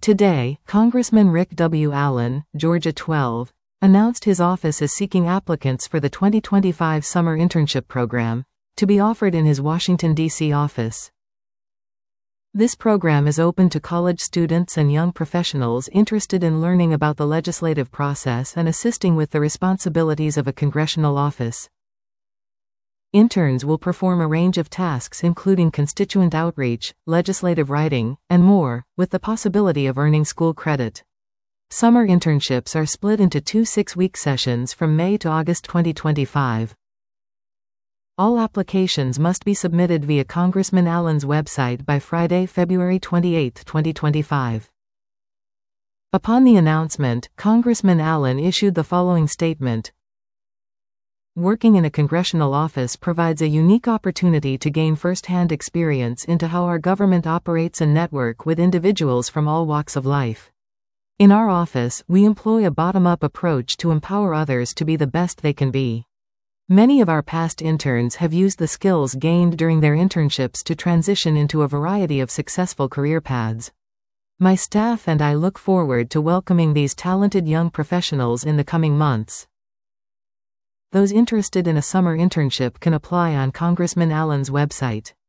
Today, Congressman Rick W. Allen, Georgia 12, announced his office is seeking applicants for the 2025 Summer Internship Program, to be offered in his Washington, D.C. office. This program is open to college students and young professionals interested in learning about the legislative process and assisting with the responsibilities of a congressional office. Interns will perform a range of tasks including constituent outreach, legislative writing, and more, with the possibility of earning school credit. Summer internships are split into 2 6-week sessions from May to August 2025. All applications must be submitted via Congressman Allen's website by Friday, February 28, 2025. Upon the announcement, Congressman Allen issued the following statement. Working in a congressional office provides a unique opportunity to gain first-hand experience into how our government operates and network with individuals from all walks of life. In our office, we employ a bottom-up approach to empower others to be the best they can be. Many of our past interns have used the skills gained during their internships to transition into a variety of successful career paths. My staff and I look forward to welcoming these talented young professionals in the coming months. Those interested in a summer internship can apply on Congressman Allen's website.